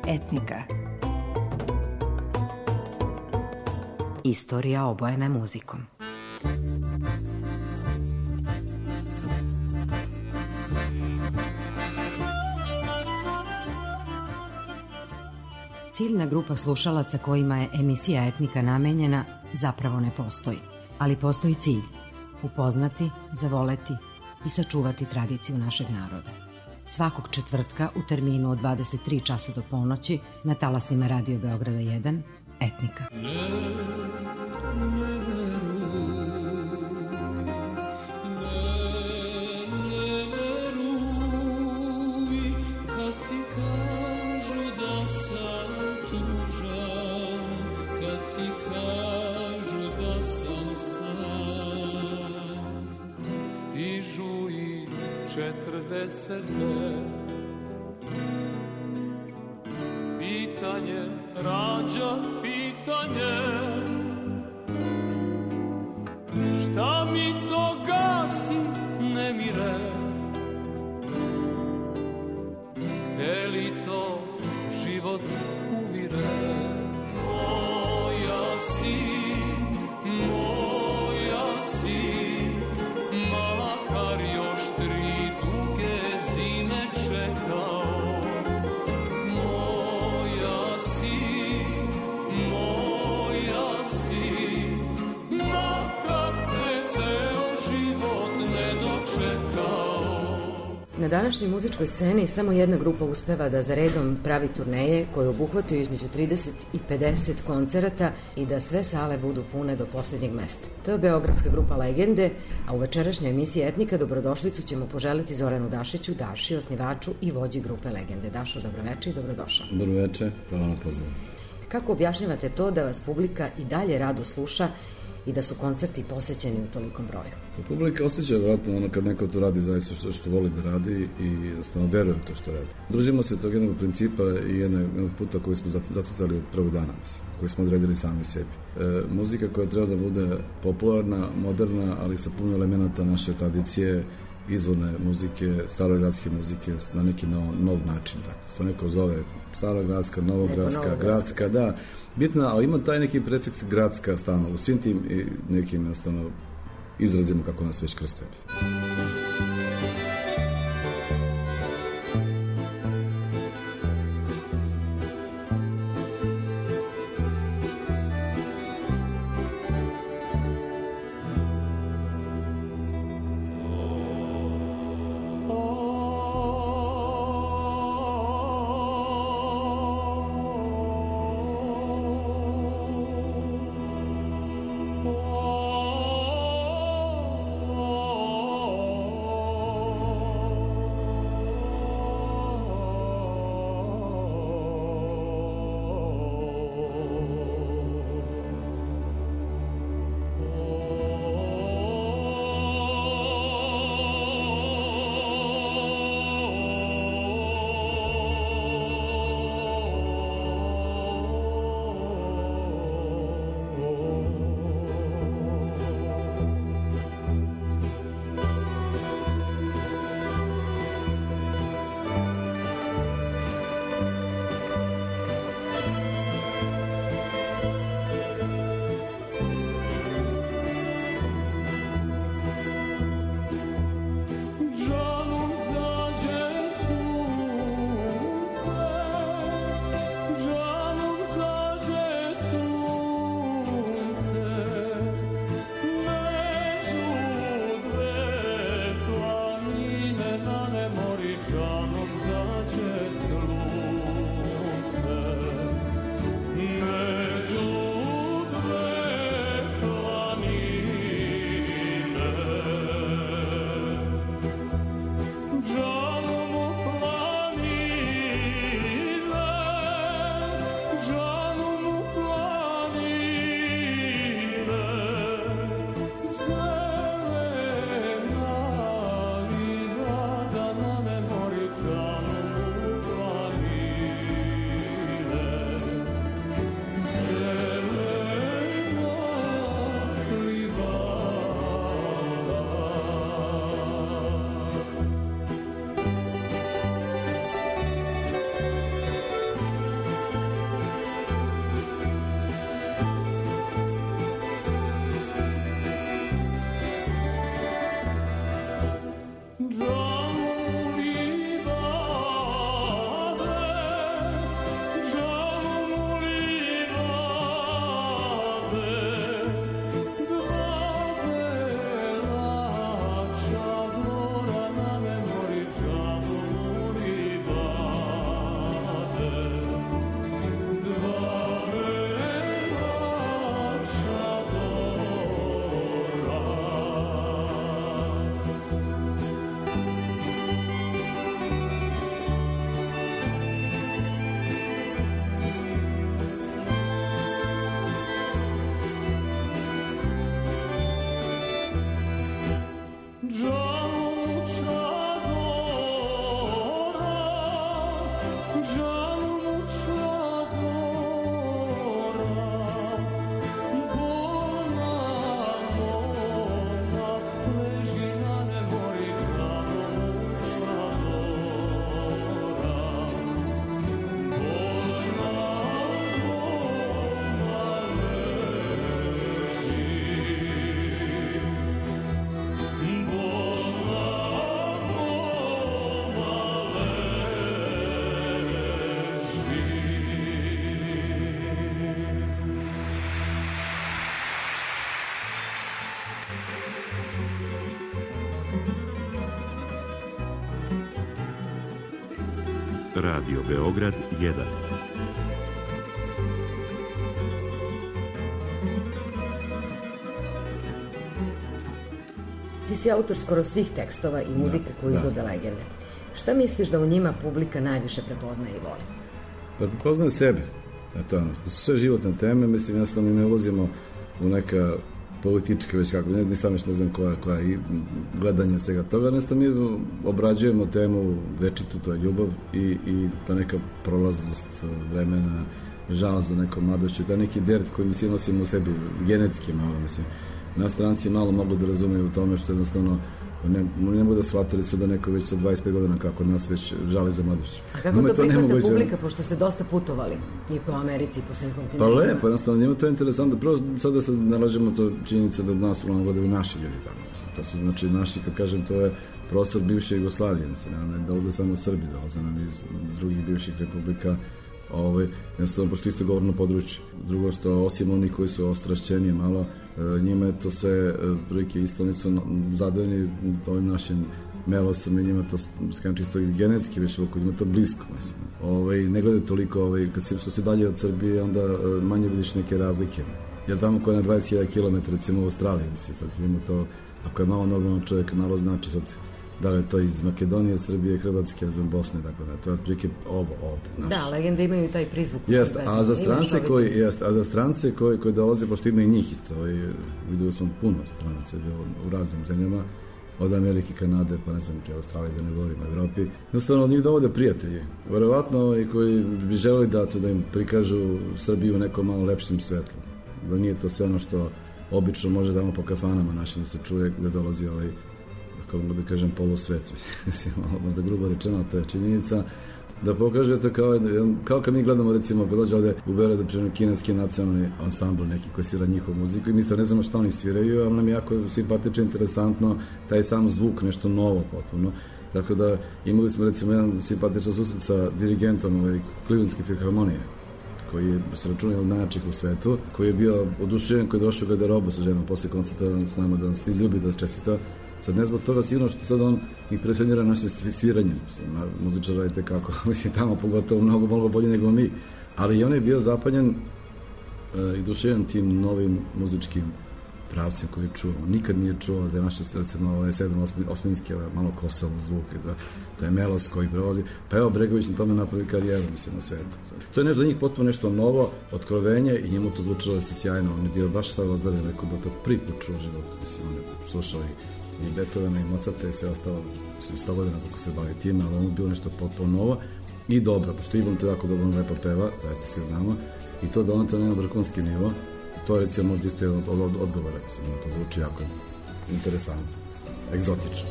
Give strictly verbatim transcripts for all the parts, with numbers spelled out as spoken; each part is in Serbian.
Etnika. Istorija obojena muzikom. Ciljna grupa slušalaca kojima je emisija Etnika namenjena zapravo ne postoji, ali postoji cilj – upoznati, zavoleti i sačuvati tradiciju našeg naroda. Svakog četvrtka u terminu od dvadeset tri časa do ponoći na talasima Radio Beograda jedan, Etnika. četrdesete pitanje rađa pitanje, šta mi to gasi nemire, gde li to život uvire. Moja si, moja si, makar još tri duge zime čekao. Moja si, moja si, makar te ceo život ne dočekao. Na današnjoj muzičkoj sceni samo jedna grupa uspeva da za redom pravi turneje koje obuhvataju između trideset i pedeset koncerata i da sve sale budu pune do poslednjeg mesta. To je beogradska grupa Legende, a u večerašnjoj emisiji Etnika dobrodošlicu ćemo poželiti Zoranu Dašiću, Daši, osnivaču i vođi grupe Legende. Dašo, dobroveče i dobrodošao. Dobroveče, hvala na pozivu. Kako objašnjavate to da vas publika i dalje rado sluša i da su koncerti posećeni u tolikom broju? Publika osjeća vratno ono kad neko to radi zaista što, što voli da radi i jednostavno veruje to što radi. Držimo se tog jednog principa i jednog puta koji smo zacrtali od prvog dana, mislim, koji smo odredili sami sebi. E, muzika koja treba da bude popularna, moderna, ali sa puno elemenata naše tradicije, izvorne muzike, starogradske muzike na neki nov, nov način. Da. To neko zove starogradska, novogradska, gradska, da. Bitna, ali ima taj neki prefiks gradska stalno u svim tim i nekim jednostavno izrazima kako nas već krste. Oh Radio Beograd jedan. Ti si autor skoro svih tekstova i muzike Da, koju da. izvode legende. Šta misliš da u njima publika najviše prepoznaje i voli? Pa prepoznaje sebe. Eto, ono, to su sve životne teme, mislim, jednostavno mi ne ulazimo u neka politička, već kako, ne, nisam već ne znam koja, koja i gledanje svega toga, jednostavno mi obrađujemo temu večitu, to je ljubav i, i ta neka prolaznost vremena, žal za nekom mladošću, taj neki dert koji mi svi nosimo u sebi, genetski malo, mislim. Na stranci malo mogu da razumeju u tome što jednostavno ne, ne mogu da shvatili se da neko već sa dvadeset pet godina kako nas već žali za mladošću. A kako Njima to prihvata nemoguće... publika, pošto ste dosta putovali i po Americi, i po svim Pa kontinentima? lepo, jednostavno, njima to je interesantno. Prvo, sada se nalažemo to činjenica da nas uglavnom gledaju naši ljudi tamo. Mislim. To su, znači, naši, kad kažem, to je prostor bivše Jugoslavije. Mislim, ne dolaze samo Srbi, dolaze nam iz drugih bivših republika. Ovaj, jednostavno, pošto isto govorno područje. Drugo što, osim onih koji su ostrašćeni malo, njima je to sve prilike isto, oni su zadovoljni ovim našim melosom i njima to, skajem čisto i genetski, već oko njima to blisko, mislim. Ovaj, ne gledaju toliko, ovaj, kad si, što si dalje od Srbije, onda manje vidiš neke razlike. Jer tamo koja je na dvadeset hiljada kilometara, recimo u Australiji, mislim, sad imamo to, ako je malo normalno čovjek, malo znači, sad, da li je to iz Makedonije, Srbije, Hrvatske, iz Bosne, tako da, to je otprilike ovo ovde. Naš. Da, legende imaju taj prizvuk. Jest, a za strance koji, jest, a za strance koji, koji dolaze, pošto ima i njih isto, ovaj, videli smo puno stranaca u raznim zemljama, od Amerike, Kanade, pa ne znam, ke Australije, da ne govorim o Evropi. Jednostavno, od njih dovode prijatelji. Verovatno, ovaj, koji bi želeli da, to, da im prikažu Srbiju u nekom malo lepšem svetlu. Da nije to sve ono što obično može da po kafanama našim da se čuje gde dolazi ovaj, kako mogu da kažem, polosvet. Mislim, možda grubo rečeno, to je činjenica. Da pokažete kao, kao kad mi gledamo, recimo, kad dođe ovde u Beogradu primjer kineski nacionalni ansambl neki koji svira njihovu muziku i mi sad ne znamo šta oni sviraju, ali nam je jako simpatično, interesantno, taj sam zvuk, nešto novo potpuno. Tako da imali smo, recimo, jedan simpatičan susret sa dirigentom ovaj, Clevelandske filharmonije, koji je se računao od najjačih u svetu, koji je bio oduševljen, koji je došao u garderobu sa ženom posle koncerta s nama da nas izljubi, da nas čestita. Sad ne zbog toga sigurno što sad on i presenira naše sviranje. Muzičar radite kako, mislim, tamo pogotovo mnogo, mnogo bolje nego mi. Ali i on je bio zapanjen uh, i duševan tim novim muzičkim pravcem koji je čuo. On nikad nije čuo da je naše, recimo, ovaj sedam osminski, ovaj, malo Kosovo zvuk, da, da je melos koji prevozi. Pa evo, Bregović na tome napravi karijeru, mislim, na svetu. To je nešto za njih potpuno nešto novo, otkrovenje i njemu to zvučilo se sjajno. On je bio baš sad razdario, rekao da to prvi put čuo život. Mislim, on je slušao i i Beethovena i Mozarta i sve ostalo su sto godina kako se bavi tim, ali ono je bilo nešto potpuno novo i dobro, pošto Ivan to jako dobro lepo peva, zaista svi znamo, i to donato na vrhunski nivo, to je recimo možda isto jedan od, od odgovora, mislim, to zvuči jako interesantno, egzotično.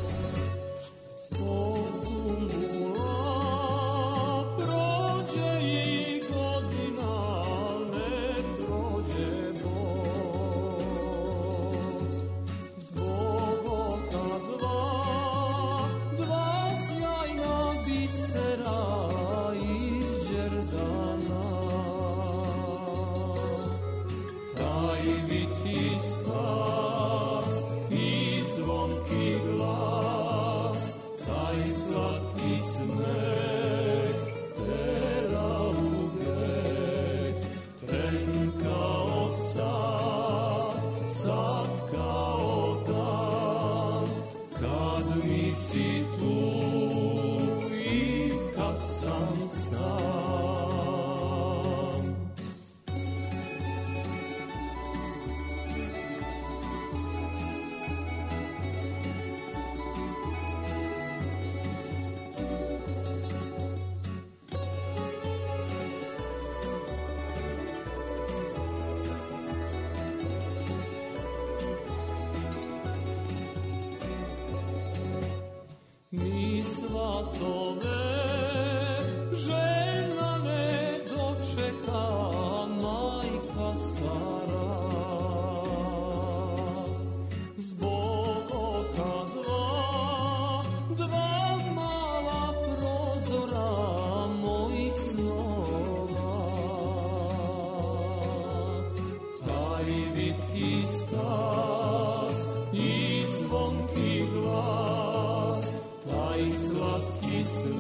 Slatki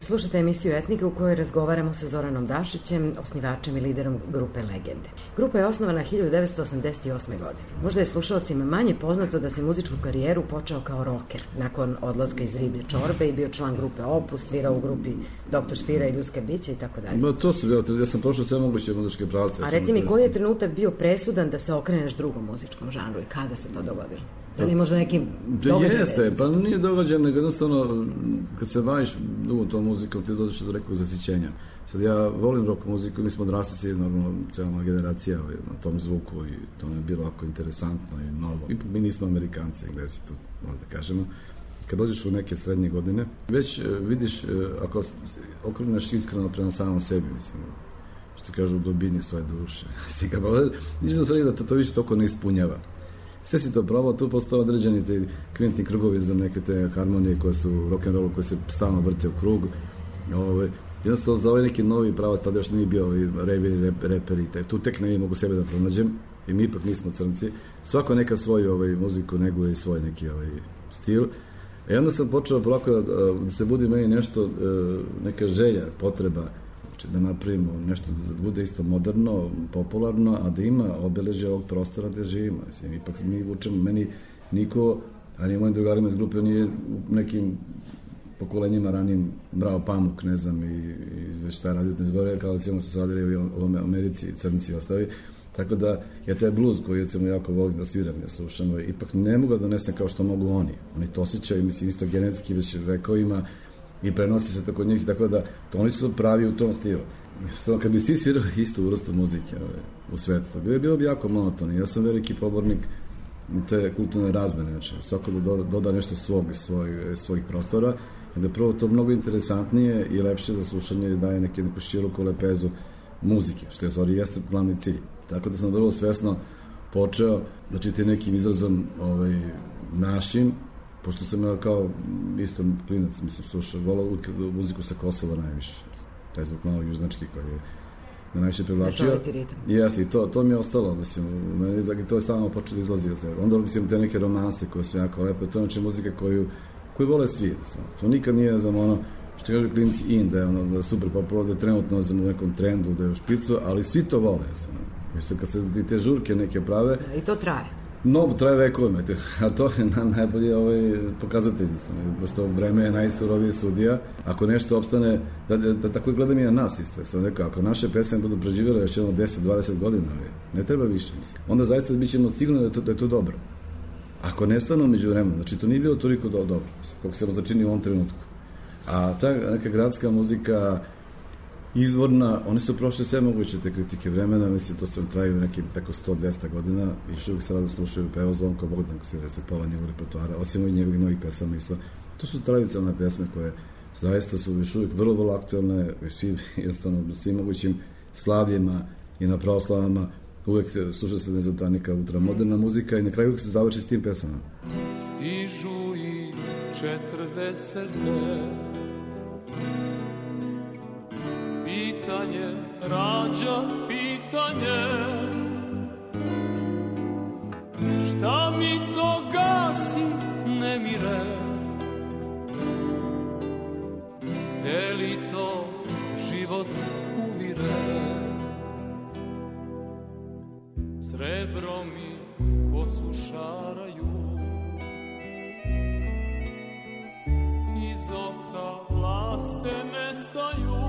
Slušate emisiju Etnika u kojoj razgovaramo sa Zoranom Dašićem, osnivačem i liderom grupe Legende. Grupa je osnovana hiljadu devetsto osamdeset osme. godine. Možda je slušalcima manje poznato da se muzičku karijeru počeo kao roker, nakon odlaska iz Riblje čorbe i bio član grupe Opus, svirao u grupi Doktor Špira i Ljudska bića i tako dalje. Ma to su bilo, ja sam prošao sve moguće muzičke pravce. A reci mi, koji je trenutak bio presudan da se okreneš drugom muzičkom žanru i kada se to dogodilo? Da li možda nekim događajem? Jeste, pa nije događajem, nego jednostavno kad se baviš dugo tom muzikom ti dođeš do nekog zasićenja. Sad ja volim rock muziku, mi smo odrasli normalno cijela moja generacija na tom zvuku i to mi je bilo ovako interesantno i novo. Ipak mi nismo Amerikanci, Englezi, to možda da kažemo. Kad dođeš u neke srednje godine, već vidiš, ako okreneš iskreno prema samom sebi, mislim, što kažu u dubini svoje duše. Ništa da tvrdi da to, to više toliko ne ispunjava. Sve si to probao, tu postoje određeni te kvintni krugovi za neke te harmonije koje su rock'n'rollu, koje se stalno vrte u krug. Ove, jednostavno za ovaj neki novi pravac, tada još nije bio ovi revi, rep, reperi, te, tu tek ne mogu sebe da pronađem, i mi ipak nismo crnci. Svako neka svoju ovaj, muziku neguje i svoj neki ovaj, stil. I onda sam počeo polako da, da se budi meni nešto, neka želja, potreba, znači da napravimo nešto da bude isto moderno, popularno, a da ima obeležje ovog prostora gde živimo. Mislim, ipak mi vučemo, meni niko, a ni mojim drugarima iz grupe nije u nekim pokolenjima ranim brao pamuk, ne znam, i, i već šta raditi ne zbore, kao da si ono što se radili u Americi, crnci i ostavi. Tako da, ja taj bluz koji recimo jako volim da sviram, ja slušam, ipak ne mogu da donesem kao što mogu oni. Oni to osjećaju, mislim, isto genetski već rekao ima i prenosi se to kod njih, tako da to oni su pravi u tom stilu. Samo kad bi svi svirali istu vrstu muzike ovaj, u svetu, to bi bilo bi jako monotono. Ja sam veliki pobornik te kulturne razmene, znači svako da doda, doda nešto svog, svoj, svojih prostora, i da prvo to mnogo interesantnije i lepše za slušanje i daje neke, neku široku lepezu muzike, što je stvari jeste glavni cilj. Tako da sam vrlo svesno počeo da čitam nekim izrazom ovaj, našim, pošto sam ja kao isto klinac, mislim, slušao, volao muziku sa Kosova najviše, taj zvuk malo južnački koji je na najviše privlačio. Jesi, i to, to mi je ostalo, mislim, meni, to je samo počelo da izlazi od sebe. Onda, mislim, te neke romanse koje su jako lepe, to je znači muzika koju, koju vole svi, to nikad nije za ono, što kažu klinci in, da je ono da je super popularno, da je trenutno u nekom trendu, da je u špicu, ali svi to vole, mislim, kad se te žurke neke prave. I to traje. No, traje vekovima, a to je na, najbolji ovaj pokazatelj, pošto vreme je najsuroviji sudija. Ako nešto opstane, da, da, da tako gledam i na nas isto, sam rekao, ako naše pesme budu preživjele još jedno deset do dvadeset godina, ne treba više, mislim. Onda zaista bit ćemo sigurno da je to, da je to dobro. Ako nestanu među vremenu, znači to nije bilo toliko do, dobro, kako se začini u ovom trenutku. A ta neka gradska muzika, izvorna, oni su prošli sve moguće te kritike vremena, mislim, to sve traju neki preko sto do dvesta godina i još uvijek se rado slušaju peo Zvonko Bogdan, ko se pola njegovog repertoara, osim i njegovih novih pesama isto. To su tradicionalne pesme koje zaista su još uvijek vrlo, vrlo aktualne, svi, jednostavno, svim mogućim slavljima i na proslavama, uvijek se sluša se ne ta neka ultramoderna muzika i na kraju uvijek se završi s tim pesmama. Stižu i četrdesete, pitanje rađa pitanje, šta mi to gasi nemire, gde li to život uvire, srebro mi kosu šaraju, iz oka laste nestaju,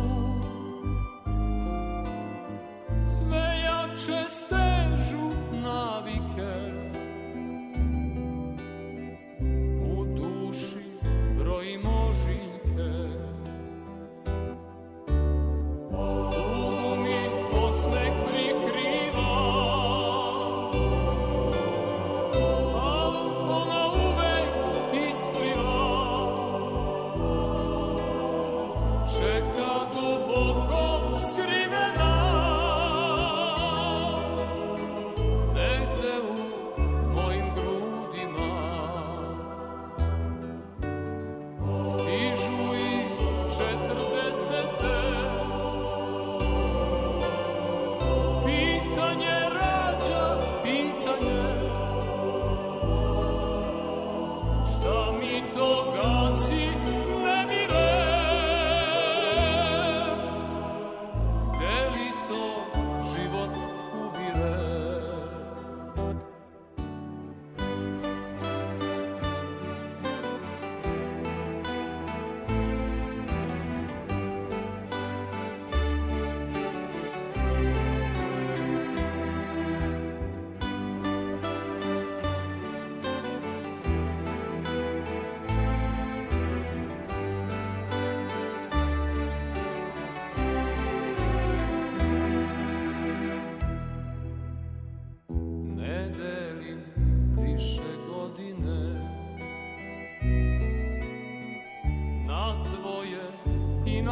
sve jače stežu navike, u duši brojimo žiljke, tugu mi osmeh prikriva, a ona uvek ispliva, čeka duboko skrivena, negde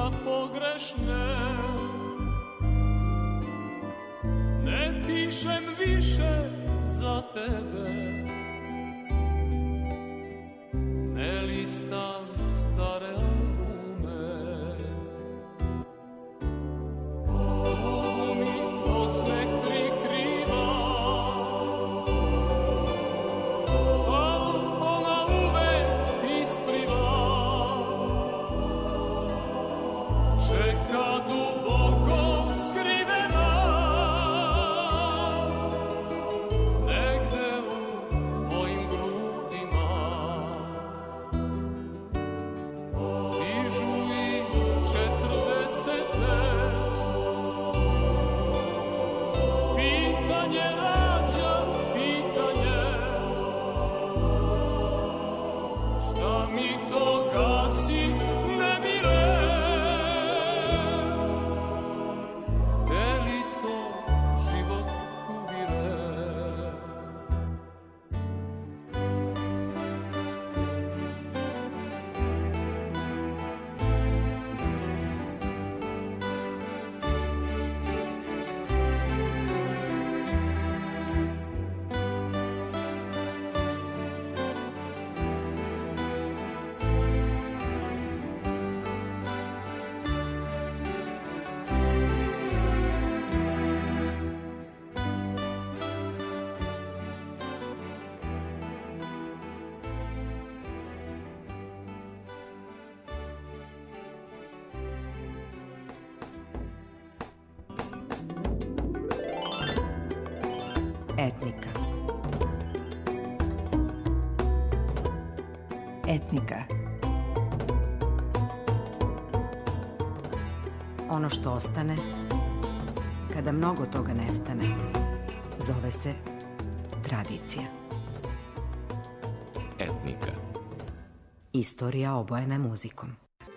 na pogrešne. Ne pišem više za tebe, ne listam stare albume. Ovo mi osmeh prikriva, a ona uvek ispliva. Čeka duboko skrivena, negde u mojim grudima. Stižu i četrdesete, pitanje rađa pitanje. Šta mi to gasi nemire? Gde li to život uvire? Etnika. Etnika. Ono što ostane, kada mnogo toga nestane, zove se tradicija. Etnika. Istorija obojena muzikom.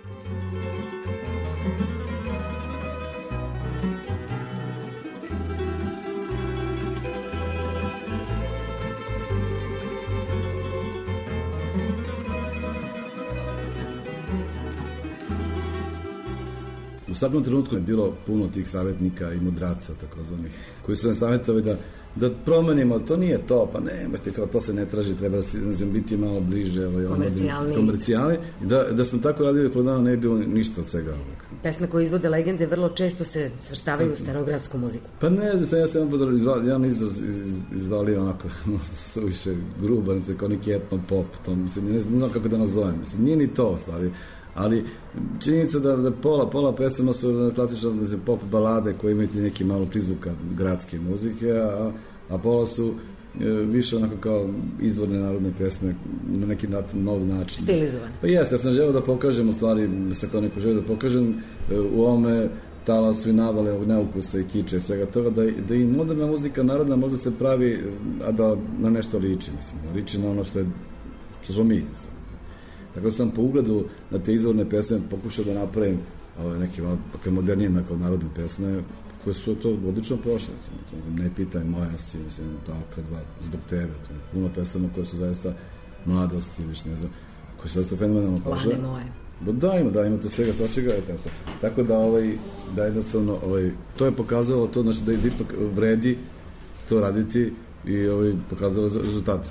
U svakom trenutku je bilo puno tih savjetnika i mudraca, takozvanih, koji su nam savjetovali da, da promenimo, to nije to, pa ne, kao to se ne traži, treba se biti malo bliže, ovaj, Komercijalni. komercijali, da, da smo tako radili po dana, ne bi bilo ništa od svega ovog. Pesme koje izvode legende vrlo često se svrstavaju u starogradsku muziku. Pa ne znam, ja sam jedan izraz izvalio onako, suviše gruban, se kao neki etno pop, to, mislim, ne znam kako da nazovem, mislim, nije ni to u stvari, ali činjenica da, da pola, pola pesama su klasične, mislim, pop balade koje imaju neki malo prizvuka gradske muzike, a, a pola su e, više onako kao izvorne narodne pesme na neki nov način. Stilizovane. Pa jeste, ja sam želeo da pokažem, u stvari, sa kao neko želeo da pokažem e, u ovome talasu i navale ovog neukusa i kiče i svega toga, da, da i moderna muzika narodna možda se pravi, a da na nešto liči, mislim, da liči na ono što je, što smo mi, mislim. Tako sam po ugledu na te izvorne pesme pokušao da napravim ove, neke modernije nakon narodne pesme koje su to odlično prošle. Ne pitaj moja si, mislim, tako dva, zbog tebe. To je puno pesama koje su zaista mladosti, viš ne znam, koje su zaista fenomenalno prošle. Lane moje. Bo da, ima, da, ima to svega svačega, je tako. Tako da, ovaj, da jednostavno, ovaj, to je pokazalo to, znači da je ipak vredi to raditi i ovaj, pokazalo rezultate.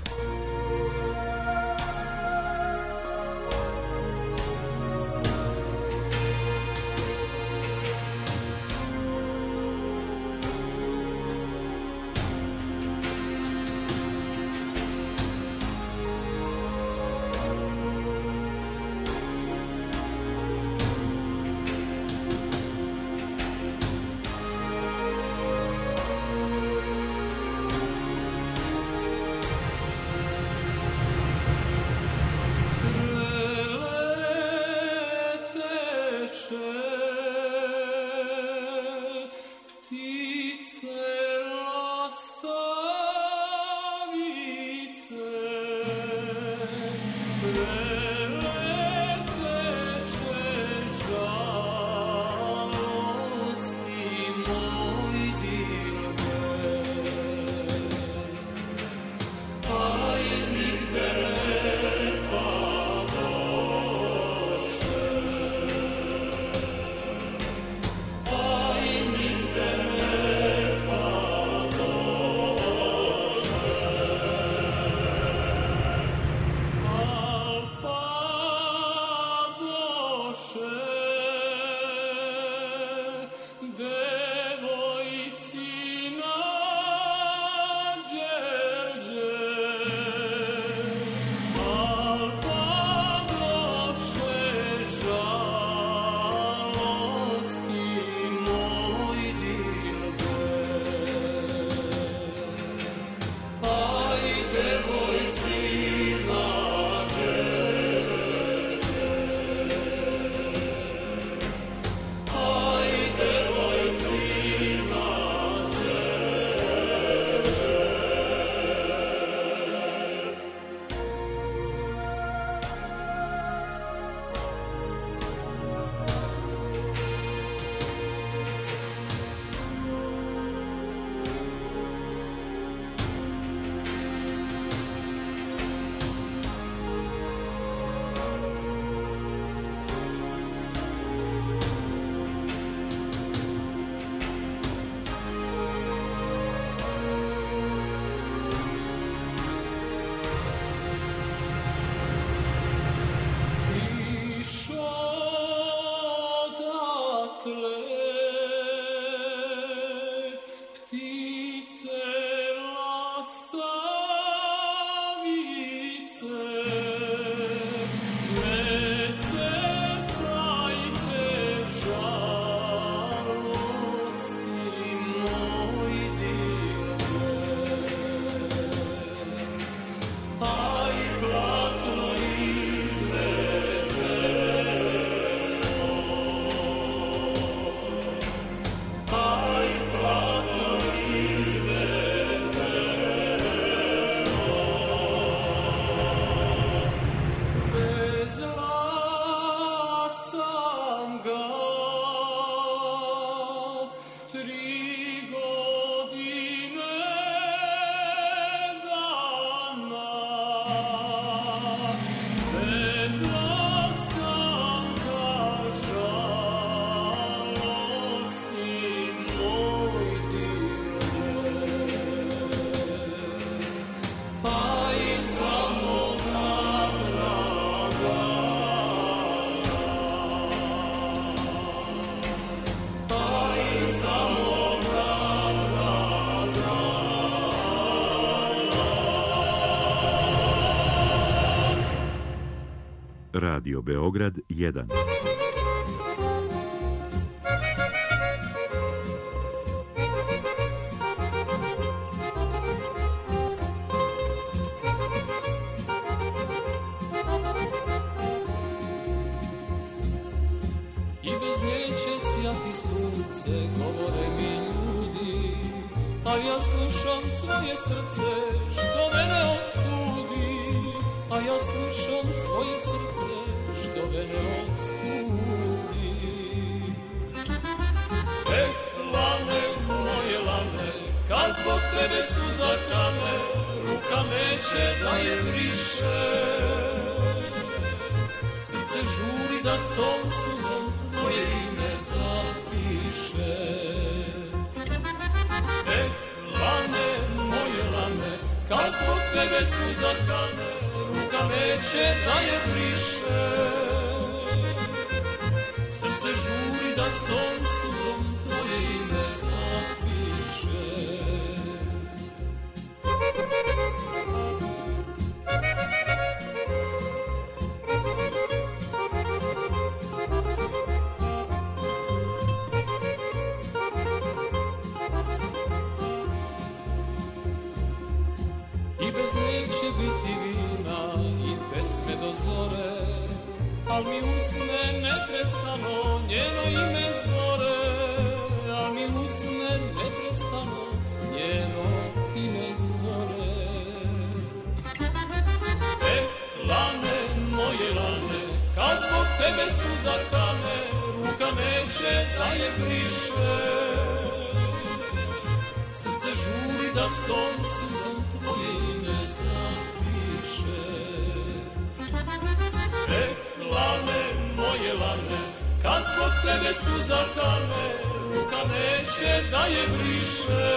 Radio Beograd jedan. I bez nje će sjati sunce, govore mi ljudi, ali ja slušam svoje srce što mene odstudi. A ja slušam svoje srce što mene odstudi. Eh, lane, moje lane, kad zbog tebe suza kane, ruka neće da je briše. Srce žuri da s tom suzom tvoje ime zapiše. Eh, lane, moje lane, kad zbog tebe suza kane, ruka neće da je briše. Srce žuri da s tom suzom tvoje ime zapiše. I bez neće biti vina i pesme do zore, al mi usne neprestano njeno ime zbore. Al mi usne neprestano njeno ime zbore. Eh, lane, moje lane, kad zbog tebe suza kane, ruka neće da je briše. Srce žuri da s tom suzom tvoje ime zapiše. Eh, lane, moje lane, kad zbog tebe suza kane, ruka neće da je briše.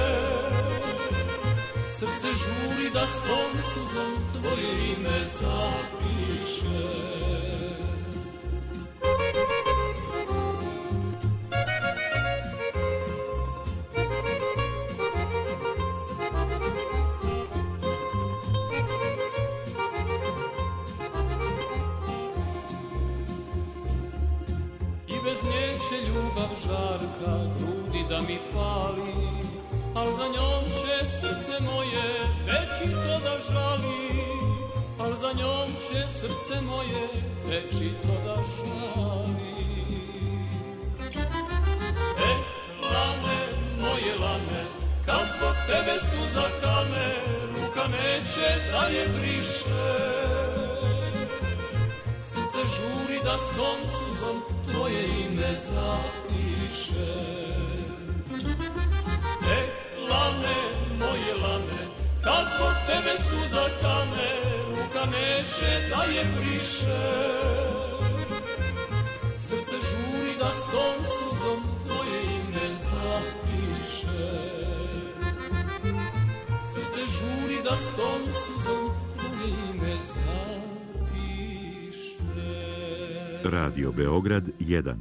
Srce žuri da s tom suzom tvoje ime zapiše. Bez nje će ljubav žarka grudi da mi pali, al za njom će srce moje večito da žali. Al za njom će srce moje večito da žali. Eh, lane, moje lane, kad zbog tebe suza kane, ruka neće da je briše. Srce žuri da s tom suzom tvoje ime zapiše. Eh, lane, moje lane, kad zbog tebe suza kane, ruka neće da je briše. Srce žuri da s tom suzom tvoje ime zapiše. Srce žuri da s tom suzom tvoje ime zapiše. Radio Beograd jedan.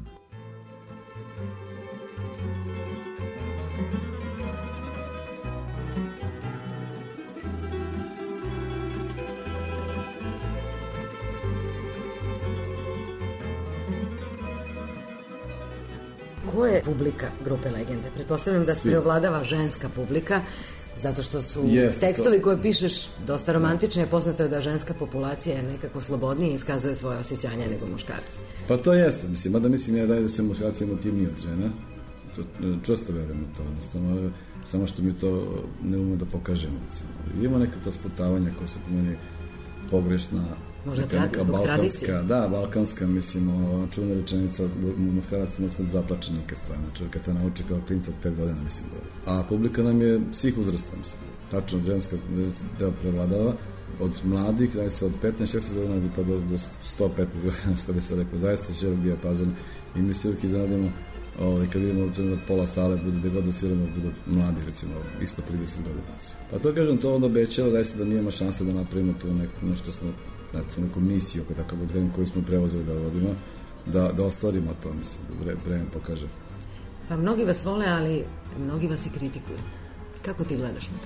Ko je publika grupe Legende? Pretpostavljam da se preovladava ženska publika, zato što su yes, tekstovi to... koje pišeš dosta romantični, a poznato je da ženska populacija nekako slobodnije i iskazuje svoje osjećanja nego muškarci. Pa to jeste, mislim, mada mislim ja da je da se muškarci emotivniji od žena, to, često verujem u to, jednostavno, samo što mi to ne umemo da pokažemo. Ima neka ta sputavanja koja su po meni pogrešna, možda neka, neka balkanska, da, balkanska, mislim, čuvena rečenica, muškarac ne smije da zaplače nikad, znači, kad te nauči kao klinca od pet godina, mislim, da. A publika nam je svih uzrasta, mislim, tačno, ženska deo prevladava, od mladih, znači, od petnaest šesnaest godina pa do, do sto petnaest godina, što bi se rekao, zaista širok dijapazon i mi se uvijek iznenadimo, ovaj, kad vidimo da pola sale bude, da god da sviramo, budu mladi, recimo, ispod trideset godina. Pa to, kažem, to onda obećava zaista da nijema šansa da napravimo tu neko, nešto smo, neku, neku misiju, ako tako budem, koju smo prevozili da vodimo, da, da ostvarimo to, mislim, da vreme pokaže. Pa mnogi vas vole, ali mnogi vas i kritikuju. Kako ti gledaš na to?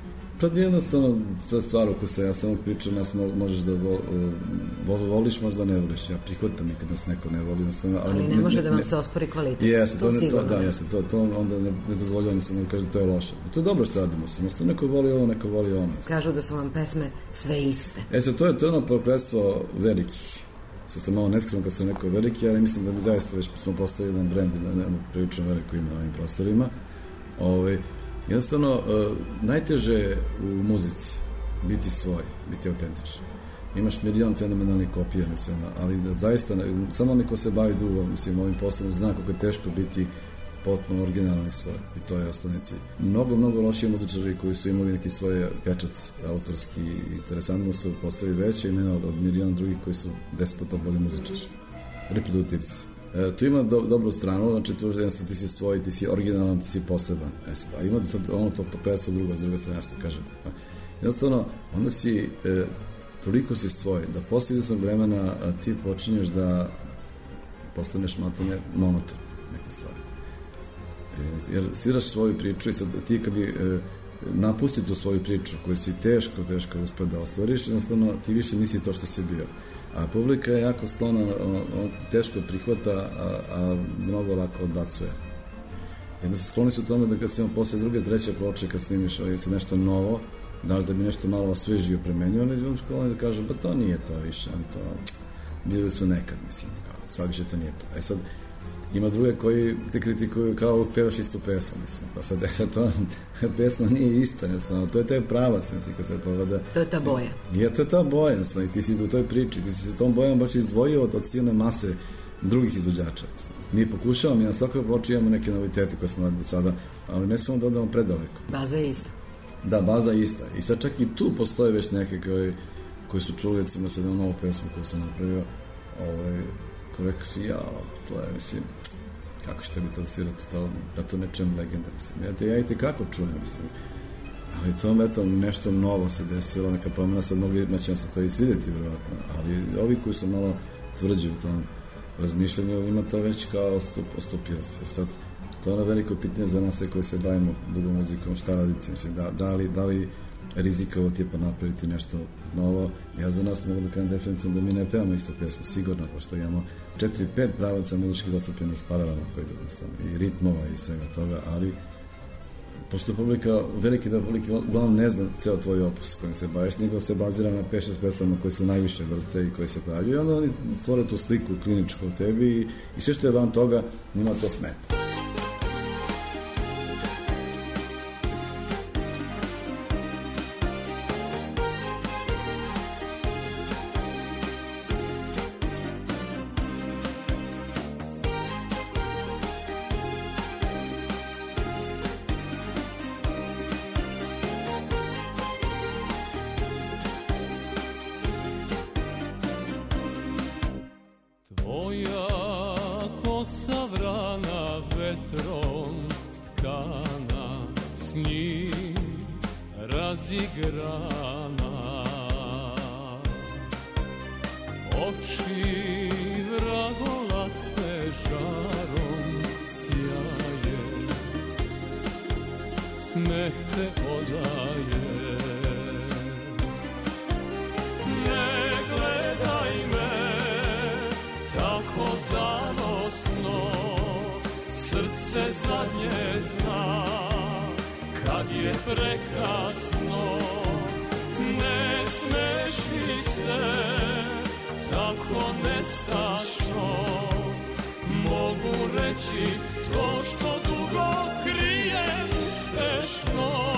Pa jednostavno, to je stvar oko se, ja samo pričam, nas možeš da vo, vo, voliš, možda ne voliš, ja prihvatam i kad nas neko ne voli, jednostavno. Ali, ali ne, ne može ne, da vam ne, se ospori kvalitet, jeste, to, to sigurno. To, da, jeste, to, to onda ne, ne dozvoljavam se, ne kaže to je loše. To je dobro što radimo, samo što neko voli ovo, neko voli ono. Kažu da su vam pesme sve iste. E sad, to je, to je ono prokletstvo velikih. Sad sam malo neskrivan kad sam neko veliki, ali mislim da mi zaista već smo postavili jedan brend i da nemamo prilično veliko ime na ovim prostorima. Ovaj, jednostavno, uh, najteže u muzici biti svoj, biti autentičan. Imaš milion fenomenalnih kopija, mislim, ali da zaista, samo neko se bavi dugo, mislim, ovim poslom zna kako je teško biti potpuno originalni svoj i to je osnovni cilj. Mnogo, mnogo lošiji muzičari koji su imali neki svoj pečat autorski i interesantno su postavili veće imena od, od miliona drugih koji su deset puta bolji muzičari, reproduktivci. E, tu ima do, dobru stranu, znači tu jednostavno ti si svoj, ti si originalan, ti si poseban. E, sad, a ima sad ono to pokletstvo drugo, s druge strane što kažem. Pa, jednostavno, onda si, e, toliko si svoj, da poslije sam vremena a, ti počinješ da postaneš matanje monoton neke stvari. E, jer sviraš svoju priču i sad ti kad bi e, napusti tu svoju priču koju si teško, teško uspio da ostvariš, jednostavno ti više nisi to što si bio. A publika je jako sklona, on, on teško prihvata, a, a mnogo lako odbacuje. Jedno se skloni su tome da kad si imamo posle druge, treće ploče, kad snimiš se nešto novo, daš da bi nešto malo osvežio, premenio, ali on skloni da kaže, pa to nije to više, to bili su nekad, mislim, sad više to nije to. E sad, ima druge koji te kritikuju kao pevaš istu pesmu, mislim, pa sad, to pesma nije ista, jednostavno, to je taj pravac, mislim, kad se povada. To je ta boja. Je, to je ta boja, jednostavno, i ti si u toj priči, ti si se tom bojom baš izdvojio od, od silne mase drugih izvođača, mislim. Mi pokušavamo, mi na svakoj ploči imamo neke novitete koje smo radili do sada, ali ne samo da odamo predaleko. Baza je ista. Da, baza je ista. I sad čak i tu postoje već neke koji, koji su čuli, recimo, sad imamo novu pesmu koju sam napravio, ovaj, ko rekao si, ja, to je, mislim, kako ćete bi to svirati, to, da to nečem legenda, mislim. Ja, te, ja i te kako čujem, mislim. Ali to, eto, nešto novo se desilo, neka promena, sad mogu, neće se to i svidjeti, vjerojatno, ali ovi koji su malo tvrđi u tom razmišljanju, ima to već kao ostup, ostupio se. Sad, to je ono veliko pitanje za nas koji se bavimo dugo muzikom, šta raditi, mislim, da, da li, da li rizikovo tipa napraviti nešto novo. Ja za nas mogu da kažem definitivno da mi ne pevamo isto pesmu, sigurno, pošto imamo četiri pet pravaca muzički zastupljenih paralelno koji da i ritmova i svega toga, ali pošto publika, veliki da publika uglavnom ne zna ceo tvoj opus kojim se baviš, nego se bazira na pet šest pesama koje se najviše vrte i koje se pravljaju i onda oni stvore tu sliku kliničku u tebi i, i sve što je van toga njima to smeta. Srce srce zadnje zna, kad je prekasno. Ne smeši se, tako nestašno, mogu reći to što dugo krijem uspešno.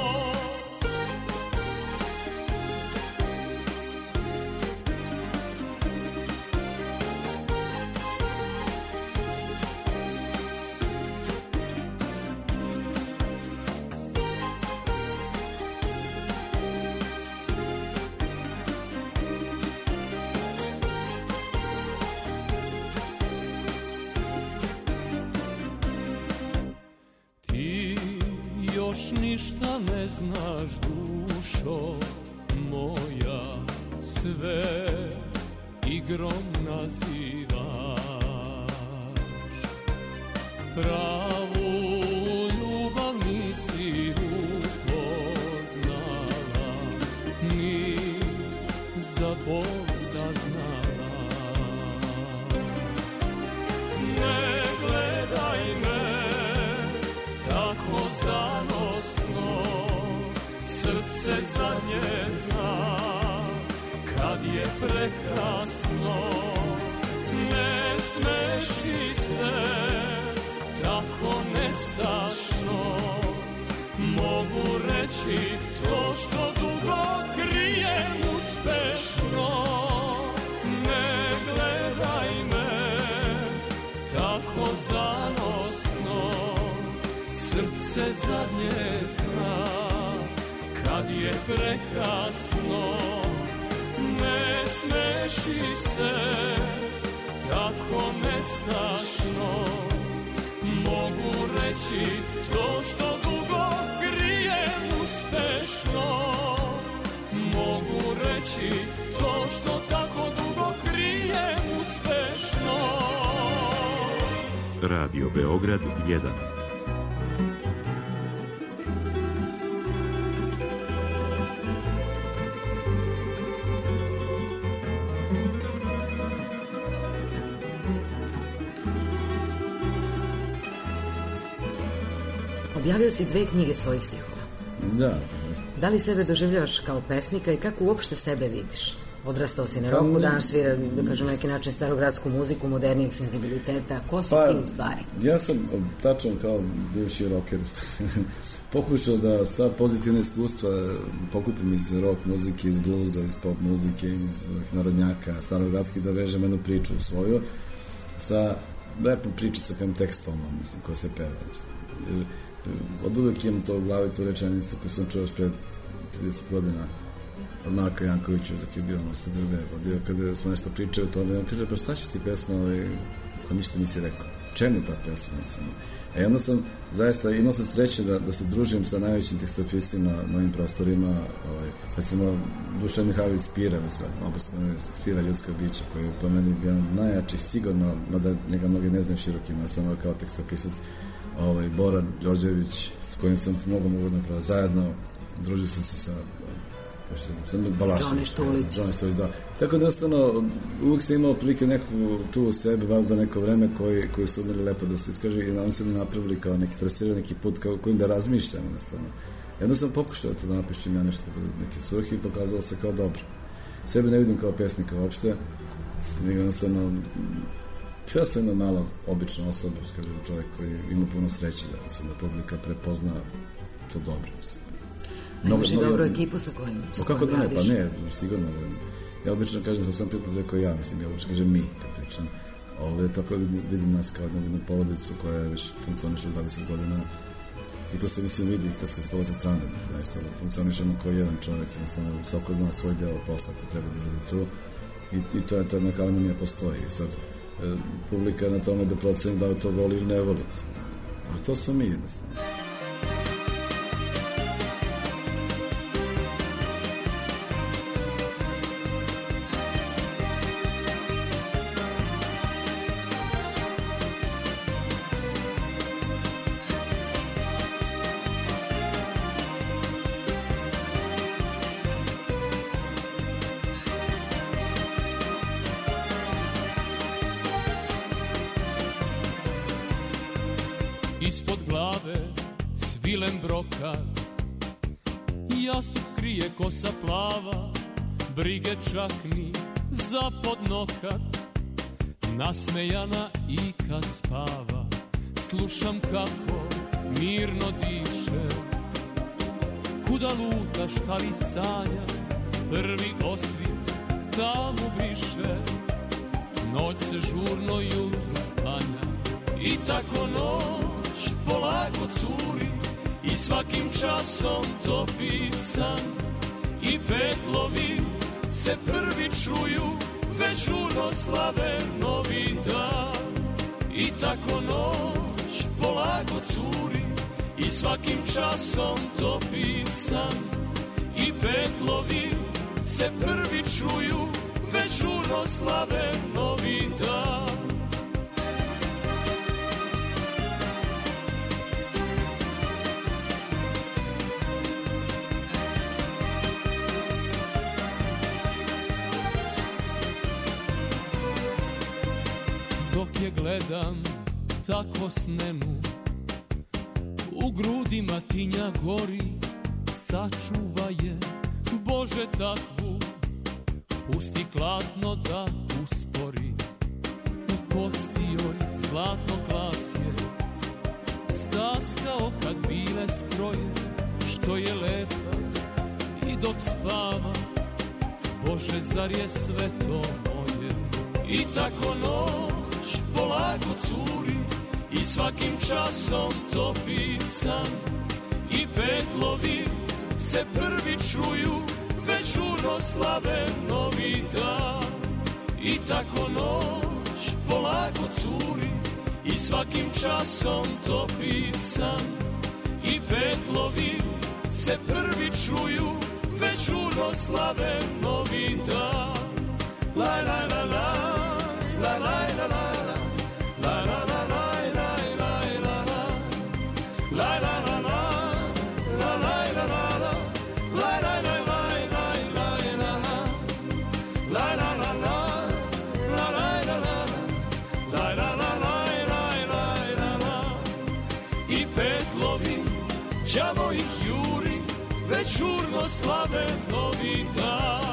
Ništa ne znaš, dušo moja, sve igrom nazivaš. Pravu ljubav nisi upoznala, ni za bol saznala. Ne gledaj me tako zanosno, srce zadnje zna, kad je prekasno. Ne smeši se, tako nestašno, mogu reći to što dugo krijem uspešno. Ne gledaj me tako zanosno, srce zadnje zna, kad je prekasno. Ne smeši se, tako nestašno, mogu reći to što dugo krijem uspešno. Mogu reći to što tako dugo krijem uspešno. Radio Beograd jedan. Objavio si dve knjige svojih stihova. Da. Da li sebe doživljavaš kao pesnika i kako uopšte sebe vidiš? Odrastao si na roku, danas svira, da kažem, neki način starogradsku muziku, modernijeg senzibiliteta. Ko si pa, ti u stvari? Ja sam tačan kao bivši rocker. Pokušao da sva pozitivna iskustva pokupim iz rock muzike, iz bluza, iz pop muzike, iz narodnjaka, starogradskih, da vežem jednu priču u svoju sa lepom pričicom tekstom, mislim, koja se peva. Od uvek imam to u glavi, tu rečenicu koju sam čuo još pred trideset godina od Marka Jankovića, dok je bio na studiju vodio, kada smo nešto pričali o tome, on kaže, pa šta će ti pesma, ovaj, ko ništa nisi rekao, čemu ta pesma, mislim. E onda sam, zaista, imao sam sreće da, da se družim sa najvećim tekstopiscima na ovim prostorima, ovaj, recimo, Dušan Mihajlović Spira, obostrano Spira ljudska bića, koji je po meni jedan najjačih, sigurno, mada njega mnogi ne znaju širokim, ja sam kao tekstopisac, ovaj, Bora Đorđević, s kojim sam mnogo mogu napravo zajedno, družio sam se sa sam Balašević, Johnny Štulić. Johnny Štulić, da. Tako da, ostano, uvijek sam imao prilike nekog tu u sebi, val za neko vreme, koji, koji su umeli lepo da se iskaže i oni su mi napravili kao neki trasirali neki put kao, kojim da razmišljam, jednostavno. Jedno sam pokušao da napišem ja nešto neke svrhe i pokazalo se kao dobro. Sebe ne vidim kao pesnika uopšte, nego jednostavno ja sam jedna mala, obična osoba, kažem, čovjek koji ima puno sreće da, mislim, da publika prepozna to dobro. Mnogo, imaš i dobru ja, ekipu sa kojim, sa pa kako kojim da ne, radiš? Pa ne, sigurno. Ja obično kažem, sam prvi put rekao ja, mislim, ja obično kažem mi, kad pričam. Ove, tako vidim nas kao jednu porodicu koja je već funkcioniše dvadeset godina i to se, mislim, vidi kad se spolo sa strane, zaista, funkcionišemo kao jedan čovjek, jednostavno, svako zna svoj deo posla koji treba da radi tu i, i to je to jedna harmonija postoji. I sad, e, publika na tome da proceni da li to voli ili ne voli. A to su mi, jednostavno. ispod glave svilen brokat, jastuk krije kosa plava, brige čak ni za podnokat. Nasmejana i kad spava, slušam kako mirno diše. Kuda luta, šta li sanja, prvi osvit tamo briše. Noć se žurno jutru sklanja i tako noć polako curi i svakim časom topi san. I petlovi se prvi čuju, već žurno slave novi dan. I tako noć polako curi i svakim časom topi san. I petlovi se prvi čuju, već žurno slave novi dan. Dok je gledam tako snemu, u grudima tinja gori, sačuva je Bože takvu, pusti klatno da uspori. U kosi joj zlatno klasje, staskao kad bile skroje, što je lepa i dok spava, Bože zar je sve to moje. I tako noć polako curi i svakim časom topi san. I petlovi se prvi čuju, već žurno slave novi dan. I tako noć polako curi i svakim časom topi san. I petlovi se prvi čuju, već žurno slave novi dan. La la la la, la la la la, la la la la, la la la la, la la la la, la la la la, la la la la, la la la la, la la la la, la la la la, la la. I petlovi đavo ih juri, već žurno slave novi dan.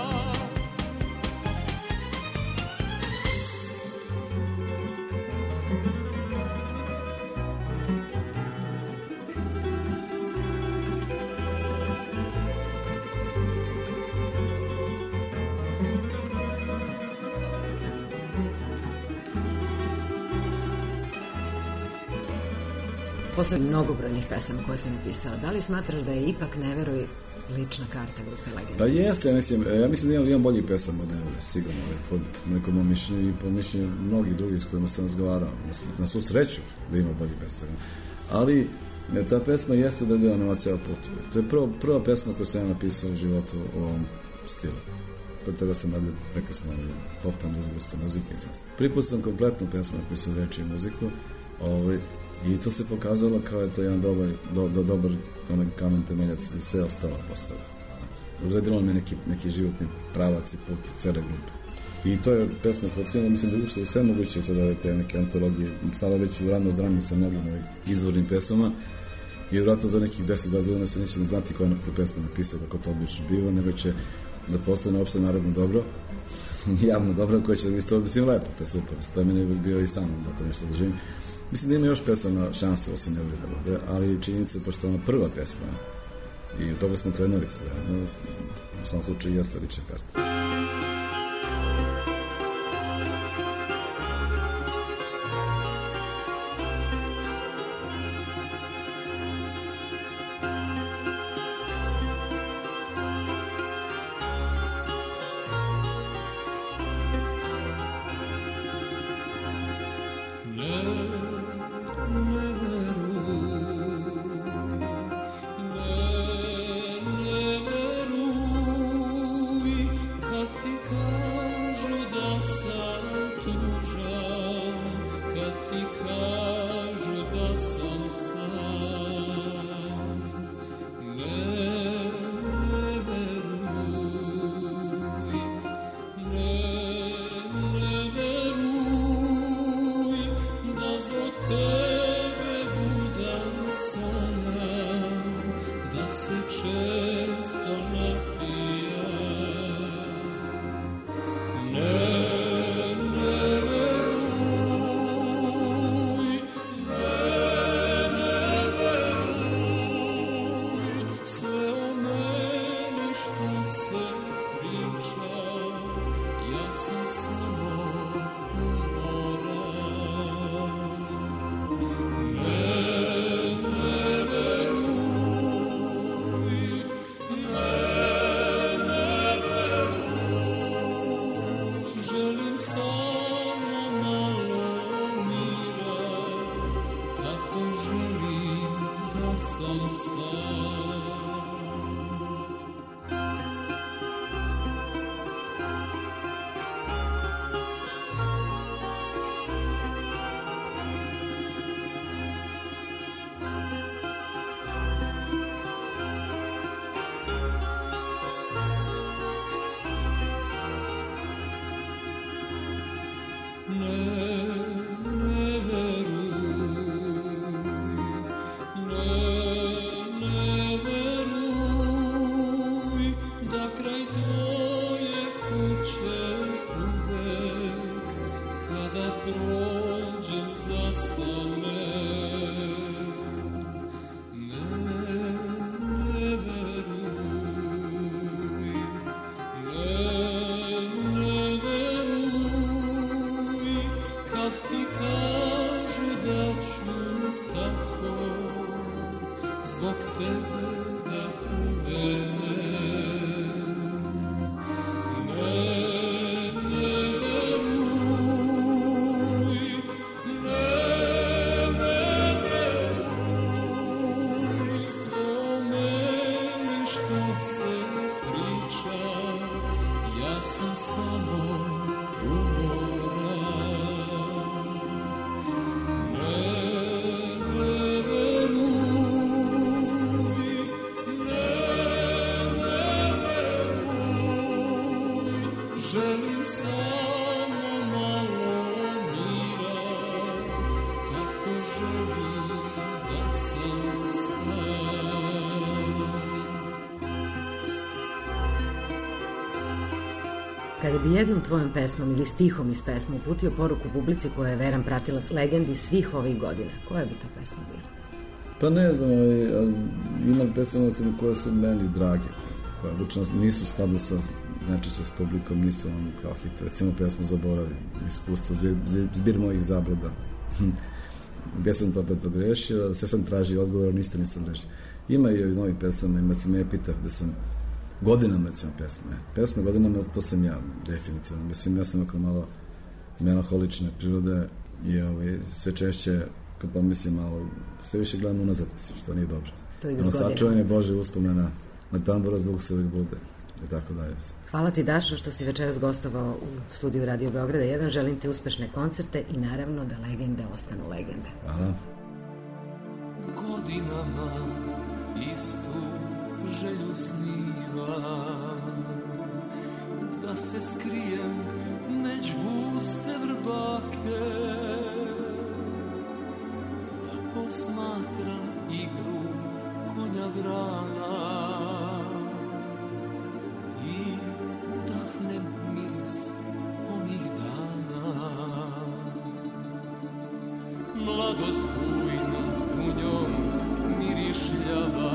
Posle mnogobrojnih pesama koje sam napisao, da li smatraš da je ipak Ne veruj lična karta grupe Legenda? Pa jeste, ja mislim, ja mislim da imam, imam bolji pesama od Ne veruj, sigurno, pod nekom mom mišljenju i po mišljenju mnogih drugih s kojima sam razgovarao, na svu sreću da ima bolji pesama. Ali ta pesma jeste da je deo nama ceo put. To je prva, prva pesma koju sam ja napisao u životu u ovom stilu. Pre toga sam radio, rekao smo, potpuno drugu vrstu muzike. Prvi put sam kompletnu pesmu napisao reči i muziku, ovaj, i to se pokazalo kao je to jedan dobar, do, do, dobar onaj kamen temeljac za sve ostalo postave. Odredilo mi neki, neki životni pravac i put cele grupe. I to je pesma koja cijena, mislim da je ušla u sve moguće to da te neke antologije, sada već u rano odranim sa mnogim izvornim pesmama i vratno za nekih deset do dvadeset godina se neće ne znati koja je te pesma napisao, kako to obično biva, nego će da postane opšte narodno dobro, javno dobro, koje će da mi to mislim lepo, to je super, to je meni bio i sam, tako nešto da živim. Mislim da ima još pesama šanse osim Ne veruj da bude, ali činjenica je pošto je ona prva pesma i od toga smo krenuli sve, no, u samom slučaju jeste lična karta. često napije. Ne, ne veruj, ne, ne veruj, sve o meni što se priča, ja sam samo umoran. Ne, ne veruj, ne, ne veruj, želim samo malo mira, tako želim da sam sam. Ne, ne veruj, ne, ne veruj, da kraj tvoje kuće uvek, kada prođem zastane. Ne, ne veruj, ne, ne veruj, kad ti kažu da ću tako zbog tebe da uvenem. Ne, ne veruj, ne, ne veruj, sve o meni što se priča, ja sam samo umoran. Ne, ne veruj, ne, ne veruj, želim samo malo mira, tako želim da sam sam. Kada bi jednom tvojom pesmom ili stihom iz pesme uputio poruku publici koja je veran pratilac legendi svih ovih godina, koja bi to pesma bila? Pa ne znam, ali, ali imam pesama koje su meni drage, koje obično nisu u skladu sa najčešće s publikom, nisu ono kao hit. Recimo pesmu Zaboravim, iskustvo, zbir mojih zabluda. Gde sam to opet pogrešio, sve sam tražio odgovor, ništa nisam rešio. Ima i novih pesama, ima recimo Epitaf, gde sam godinama recimo pesme. Pesme godinama, to sam ja, definitivno. Mislim, ja sam oko malo melanholične prirode i ovaj, sve češće, kad pomislim malo, sve više gledam unazad, mislim, što nije dobro. To ide s godinama. Sačuvanje Bože uspomena na tambura zvuk se uvijek bude. I tako dalje. Hvala ti, Dašo, što si večeras gostovao u studiju Radio Beograda jedan. Želim ti uspešne koncerte i naravno da legende ostanu legende. Hvala. Godinama istu želju snivam, da se skrijem među guste vrbake, da posmatram igru konja vrana i udahnem miris onih dana. Mladost bujna tunjom mirišljava,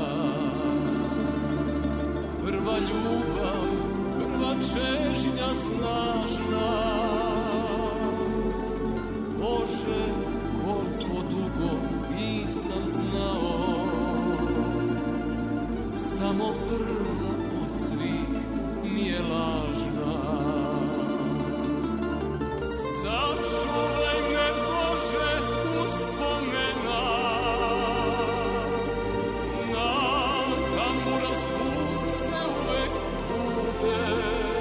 prva ljubav, prva čežnja snažna. Bože, koliko dugo nisam znao, samo prva od svih mi je lažna. Sačuvaj me, Bože, uspomena, na tambura zvuk se uvek bude,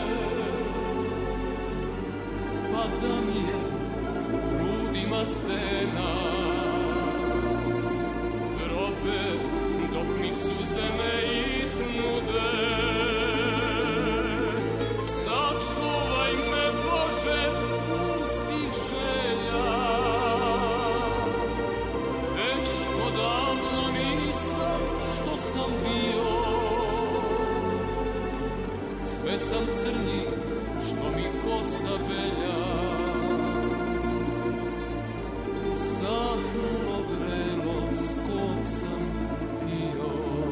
pa da mi je u grudima stena, grobe dok mi suze ne iznude. Sačuvaj me, Bože, pustih želja, već odavno nisam što sam bio. sve sam crni, što mi kosa belja. Sahnulo vrelo, s kog sam pio.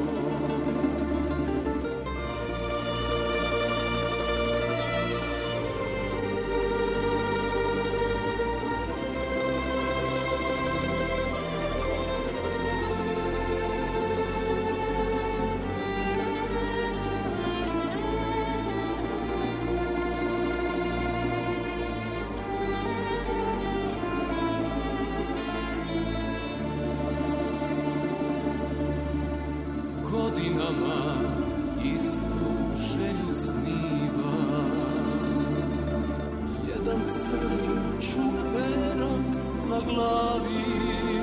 Godinama istu želju sniva, jedan crni čuperak na glavi.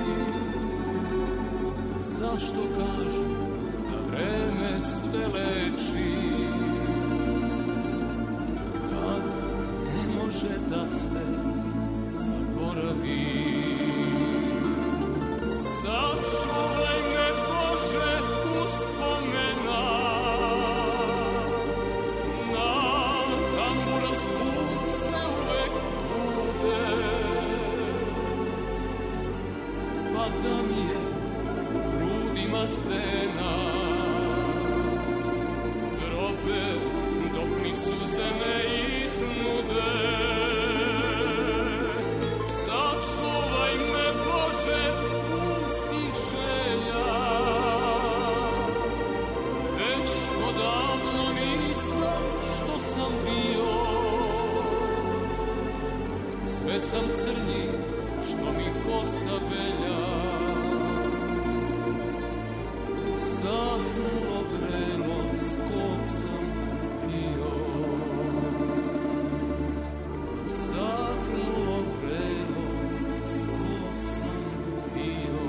Zašto kažu da vreme sve leči, kad ne može da se zaboravi? Sačuvaj me, Bože, uspomena na tambura zvuk se uvek bude, pa da mi je u grudima stena grobe dok mi suze ne iznude. Sačuvaj me, Bože, pustih želja, već odavno nisam što sam bio. Sve sam crni, što mi kosa belja. Sahnulo vrelo, s kog sam pio. Sahnulo vrelo, s kog sam pio.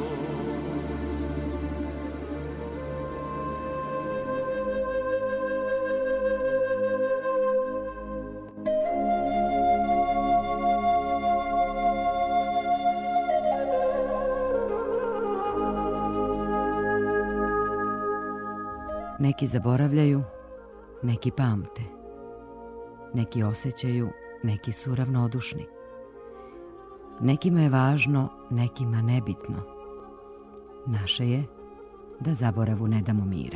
Neki zaboravljaju, neki pamte. Neki osjećaju, neki su ravnodušni. Nekima je važno, nekima nebitno. Naše je da zaboravu ne damo mira.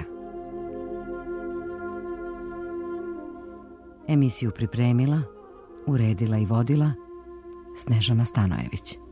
Emisiju pripremila, uredila i vodila Snežana Stanojević.